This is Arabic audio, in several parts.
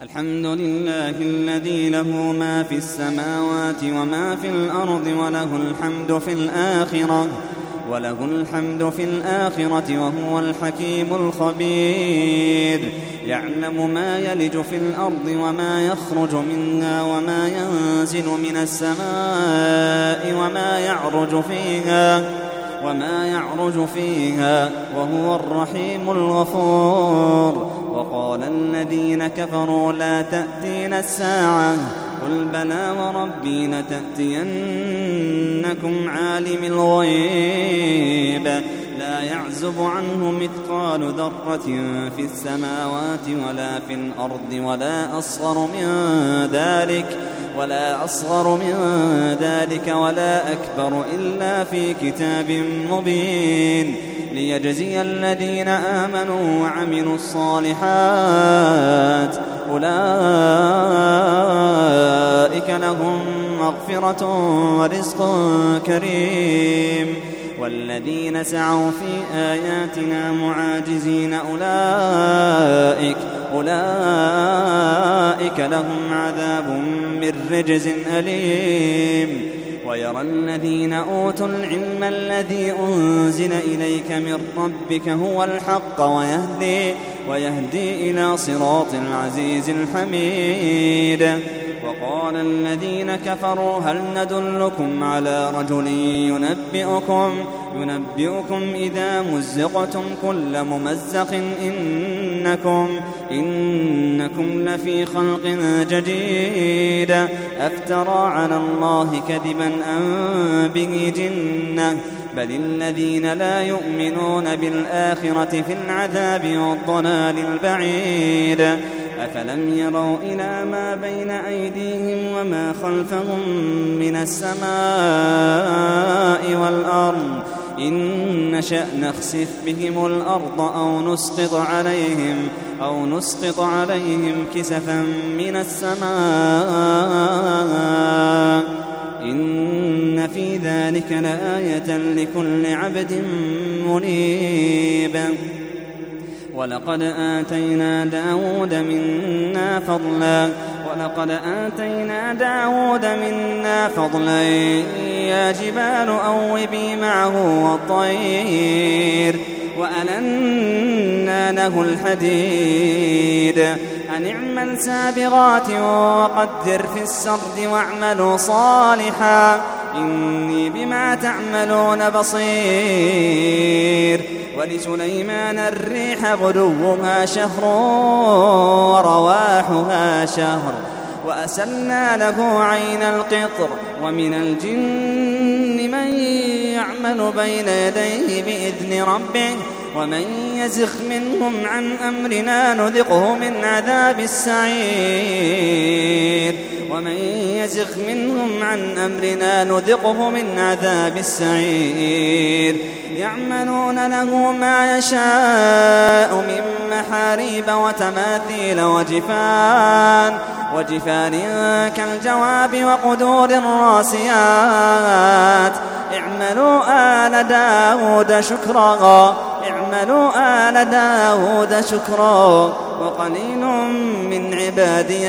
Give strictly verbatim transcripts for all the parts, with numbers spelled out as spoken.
الحمد لله الذي له ما في السماوات وما في الأرض وله الحمد في الآخرة وله الحمد في الآخرة وهو الحكيم الخبير. يعلم ما يلج في الأرض وما يخرج منها وما ينزل من السماء وما يعرج فيها وما يعرج فيها وهو الرحيم الغفور. وقال الذين كفروا لا تأتينا الساعة قل بلى وربي لتأتينكم عالم الغيب لا يعزب عنه مثقال ذرة في السماوات ولا في الأرض ولا أصغر من ذلك ولا أصغر من ذلك ولا أكبر إلا في كتاب مبين ليجزي الذين آمنوا وعملوا الصالحات أولئك لهم مغفرة ورزق كريم. والذين سعوا في آياتنا معاجزين أولئك أولئك لهم عذاب من رجز أليم. ويرى الذين أوتوا العلم الذي أنزل إليك من ربك هو الحق ويهدي, ويهدي إلى صراط العزيز الحميد. وقال الذين كفروا هل ندلكم على رجل ينبئكم, ينبئكم إذا مزقتم كل ممزق إنكم, إنكم لفي خلق جديد أفترى على الله كذبا أم به جنة بل الذين لا يؤمنون بالآخرة في العذاب والضلال البعيد. أفلم يروا إلى ما بين أيديهم وما خلفهم من السماء والأرض إن نشأ نخسف بهم الأرض أو نسقط عليهم أو نسقط عليهم كسفا من السماء إن في ذلك لآية لكل عبد منيب. ولقد آتينا داود منا فضلا ولقد آتينا داود منا فضلا يا جبال أوبي معه والطير وألنا له الحديد أن اعمل سابغات وقدر في السرد واعملوا صالحا إني بما تعملون بصير. ولسليمان الريح غدوها شهر ورواحها شهر وأسلنا له عين القطر ومن الجن من يعمل بين يديه بإذن ربه ومن يزغ منهم عن أمرنا نذقه من عذاب السعير ومن يزغ منهم عن أمرنا نذقه من عذاب السعير. يعملون له ما يشاء من محاريب وتماثيل وجفان وجفان كالجواب وقدور الراسيات اعملوا آل داود شكرا اعملوا آل داود شكرا وقليل من عبادي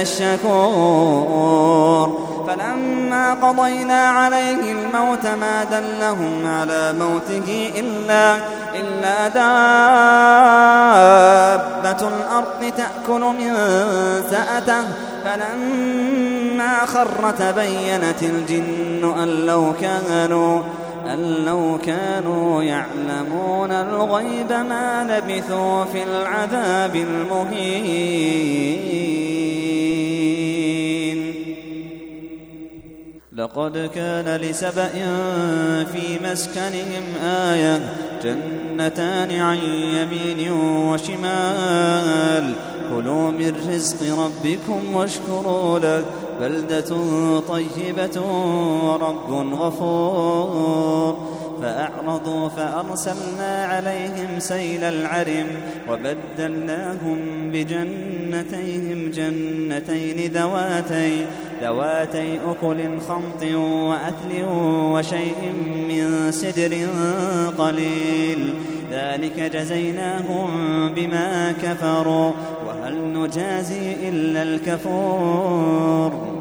الشكور. فلما قضينا عليه الموت ما دلهم على موته إلا, إلا دابة الأرض تأكل من سأته فلما خر تبينت الجن أن لو كانوا أن لو كانوا يعلمون الغيب ما لبثوا في العذاب المهين. لقد كان لسبأ في مسكنهم آية جنتان عن يمين وشمال كلوا من رزق ربكم واشكروا له بلدة طيبة ورب غفور. فأعرضوا فأرسلنا عليهم سيل العرم وبدلناهم بجنات جنتيهم جنتين ذواتي, ذواتي أكل خمط وأثل وشيء من سدر قليل ذلك جزيناهم بما كفروا وهل نجازي إلا الكفور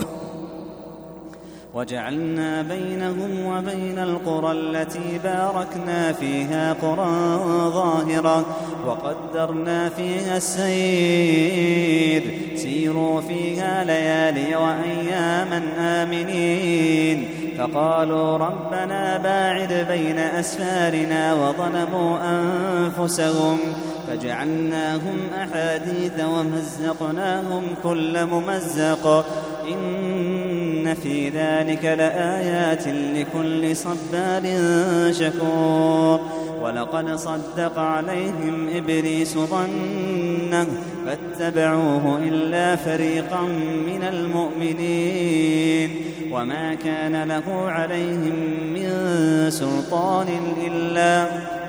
وجعلنا بينهم وبين القرى التي باركنا فيها قرى ظاهرة وقدرنا فيها السير سيروا فيها ليالي وأياما آمنين فقالوا ربنا باعد بين أسفارنا وظلموا أنفسهم فجعلناهم أحاديث ومزقناهم كل ممزق إن في ذلك لآيات لكل صبار شكور ولقد صدق عليهم إبليس ظنه فاتبعوه إلا فريقا من المؤمنين وما كان له عليهم من سلطان إلا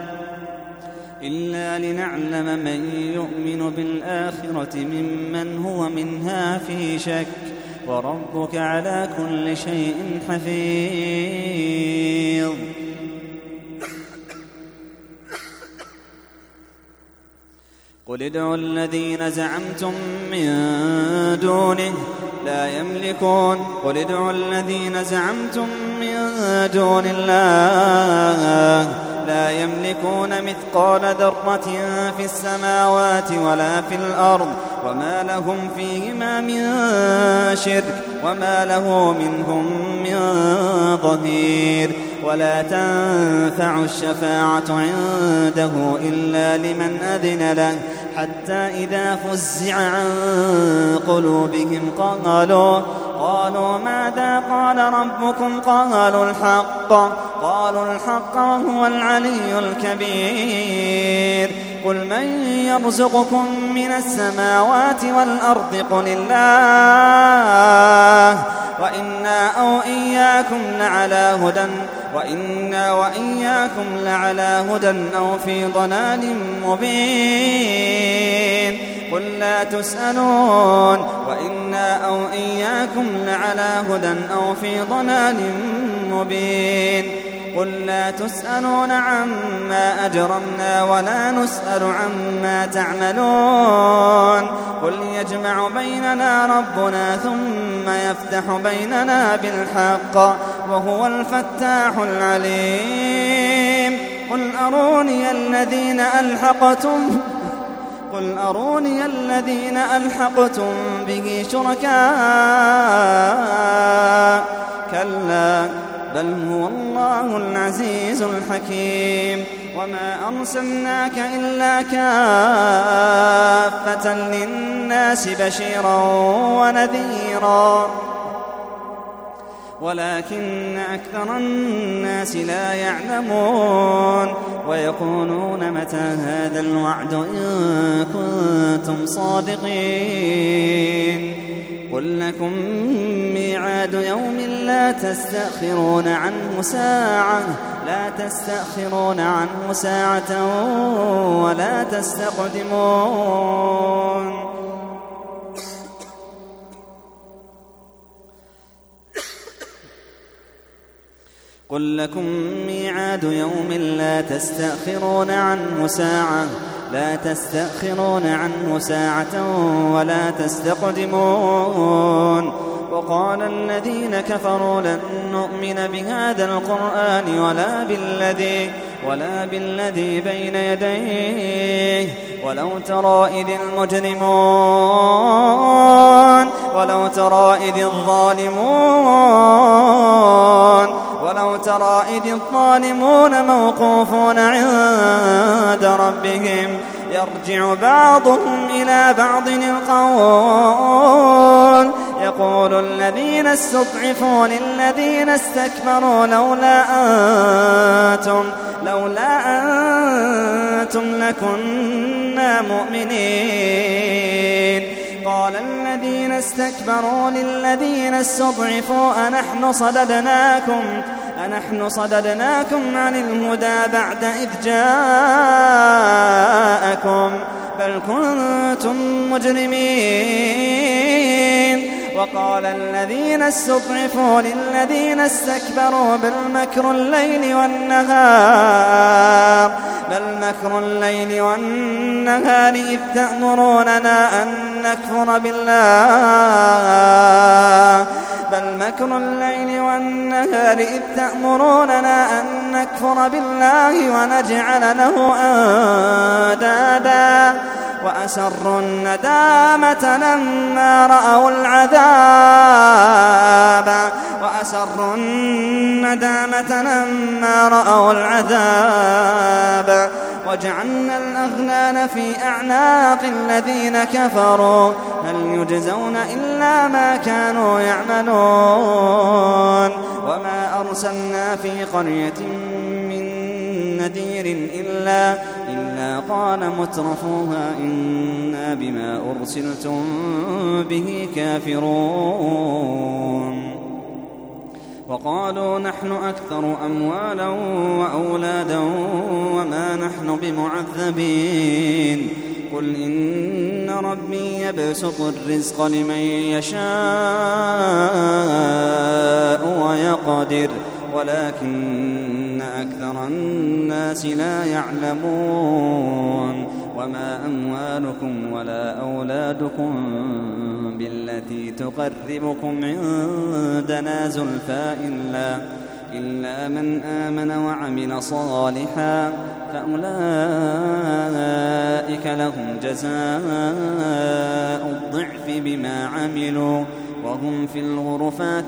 إلا لنعلم من يؤمن بالآخرة ممن هو منها في شك وربك على كل شيء حفيظ قل ادعوا الذين زعمتم من دونه لا يملكون قل ادعوا الذين زعمتم من دون الله لا يملكون مثقال ذرة في السماوات ولا في الأرض وما لهم فيهما من شرك وما له منهم من ظهير ولا تنفع الشفاعة عنده إلا لمن أذن له حتى إذا فزع عن قلوبهم قالوا قالوا ماذا قال ربكم قالوا الحق قالوا الحق وهو العلي الكبير قل من يرزقكم من السماوات والأرض قل الله وإنا أو إياكم لعلى هدى وإنا وإياكم لعلى هدى أو في ضلال مبين قل لا تسألون وإنا أو إياكم لعلى هدى أو في ضلال مبين قل لا تسألون عما أجرمنا ولا نسأل عما تعملون قل يجمع بيننا ربنا ثم يفتح بيننا بالحق وهو الفتاح العليم قل أروني الذين ألحقتم قل أروني الذين ألحقتم به شركاء كلا بل هو الله العزيز الحكيم وما أرسلناك إلا كافة للناس بشيرا ونذيرا ولكن أكثر الناس لا يعلمون ويقولون متى هذا الوعد إن كنتم صادقين قل لكم ميعاد يوم لا تستأخرون عنه ساعة لا تستأخرون عنه ساعة ولا تستقدمون قل لكم ميعاد يوم لا تستأخرون عنه ساعة لا تستأخرون عنه ساعة ولا تستقدمون وقال الذين كفروا لن نؤمن بهذا القرآن ولا بالذي ولا بالذي بين يديه ولو ترى إذ المجرمون ولو ترى إذ الظالمون ولو ترى إذ الظالمون موقوفون عند ربهم يرجع بعضهم إلى بعض القول يقول الذين استضعفوا للذين استكبروا لولا أنتم لولا أنتم لكنا مؤمنين قال الذين استكبروا للذين استضعفوا أنحن صددناكم أنحن صددناكم عن الهدى بعد إذ جاءكم بل كنتم مجرمين. وقال الذين استضعفوا للذين استكبروا بل مكر الليل والنهار بل مكر الليل والنهار إذ تأمروننا أن نكفر بالله بل مكر الليل والنهار إذ تأمروننا أن نكفر بالله ونجعل له أندادا وأسروا الندامة لما رأوا العذاب وأسروا الندامة لما رأوا العذاب وجعلنا الأغلال في أعناق الذين كفروا هل يجزون إلا ما كانوا يعملون. وما أرسلنا في قرية من نذير إلا, إلا قال مترفوها إنا بما أرسلتم به كافرون. وقالوا نحن أكثر أموالا وأولادا وما نحن بمعذبين. قل إن ربي يبسط الرزق لمن يشاء ويقدر ولكن أكثر الناس لا يعلمون. وما أموالكم ولا أولادكم بالتي تقربكم عندنا زلفى إلا, إلا من آمن وعمل صالحا فأولئك لهم جزاء الضعف بما عملوا وهم في الغرفات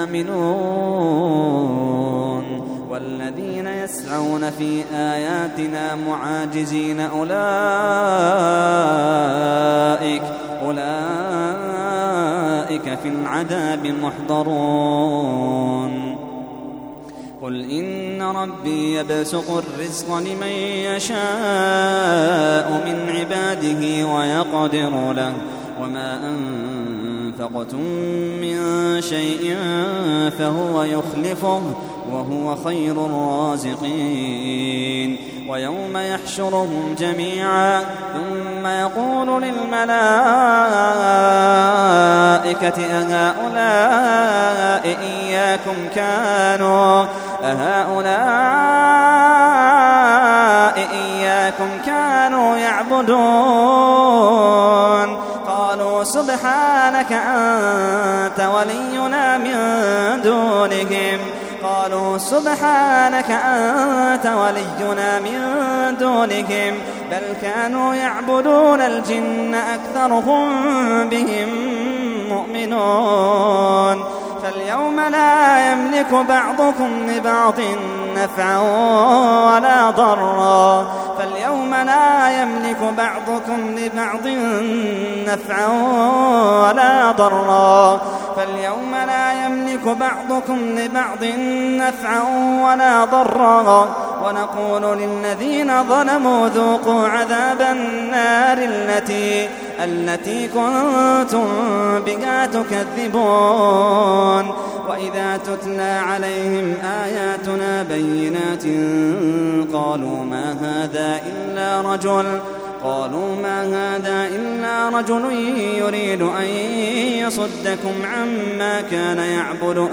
آمنون. والذين يسعون في آياتنا معاجزين أولئك, أولئك في العذاب محضرون. قل إن ربي يبسط الرزق لمن يشاء من عباده ويقدر له وما أنفقتم من شيء فهو يخلفه وهو خير الرازقين. ويوم يحشرهم جميعا ثم يقول للملائكة أهؤلاء إياكم كانوا أهؤلاء إياكم كانوا يعبدون قالوا سبحانك أنت ولينا من دونهم قالوا سبحانك أنت ولينا من دونهم بل كانوا يعبدون الجن أكثرهم بهم مؤمنون. فاليوم لا يملك بعضكم لبعض نفعا ولا ضرا فاليوم لا يملك بعضكم لبعض نفعا ولا ضرا فاليوم لا يملك بعضكم لبعض نفعا ولا ضرا ونقول للذين ظلموا ذوقوا عذاب النار التي التي كنتم بها تكذبون. وإذا تتلى عليهم آياتنا بينات قالوا ما هذا إلا رجل قالوا ما هذا إلا رجل يريد أن يصدكم عما كان يعبد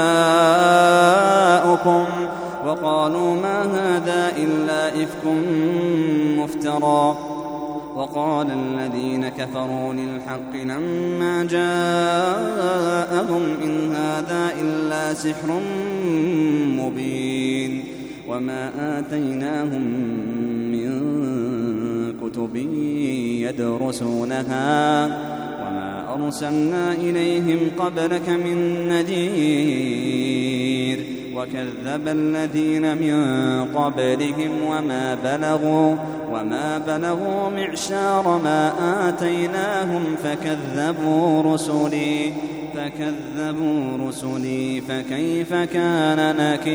آباؤكم وقالوا ما هذا إلا إفك مفترى. وقال الذين كفروا للحق لما جاءهم إن هذا إلا سحر مبين. وما آتيناهم من كتب يدرسونها وما أرسلنا إليهم قبلك من نذير وكذب الذين من قبلهم وما بلغوا وما بلغوا معشار ما آتيناهم فكذبوا رسلي فكذبوا رسلي فكيف كان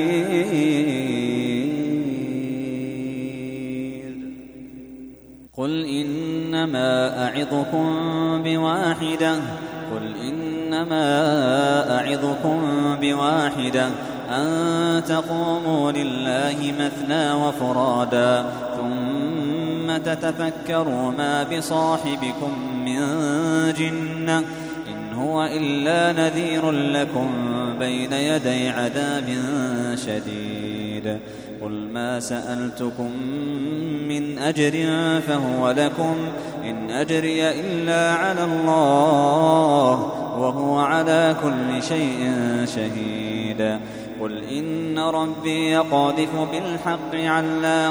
نكير. قل إنما أعظكم بواحدة قل إنما أعظكم بواحدة أن تقوموا لله مثنى وفرادا ثم تتفكروا ما بصاحبكم من جنة إن هو إلا نذير لكم بين يدي عذاب شديد قل ما سألتكم من أجر فهو لكم إن أجري إلا على الله وهو على كل شيء شهيد قل إن ربي يقذف بالحق علام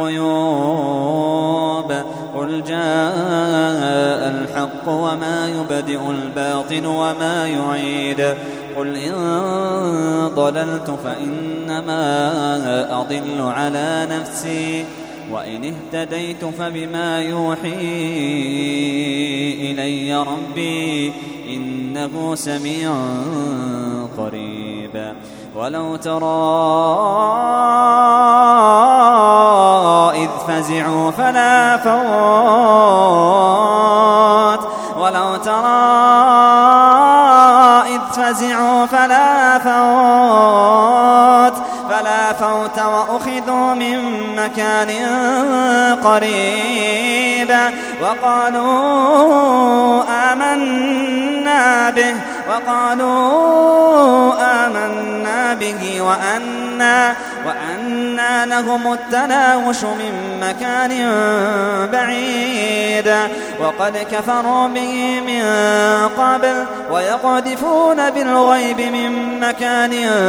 الغيوب قل جاء الحق وما يبدئ الباطل وما يعيد قل إن ضللت فإنما أضل على نفسي وإن اهتديت فبما يوحي إلي ربي إنه سميع قريب ولو ترى إذ فزعوا فلا فوت ولو ترى إذ فزعوا فلا فوت فلا فوت وأخذوا من مكان قريب وقالوا آمنا به وقالوا آمنا به وأنا وأنا لهم التناوش من مكان بعيد وقد كفروا به من قبل ويقذفون بالغيب من مكان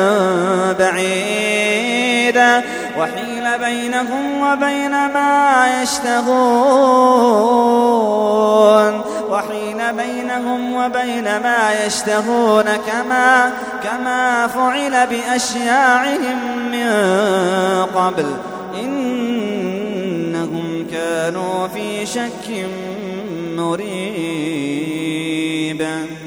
بعيد وحيل بينهم وبين ما يشتهون وحيل بينهم وبين ما يشتهون كما كما فعل بأشياعهم من قبل إنهم كانوا في شك مريب.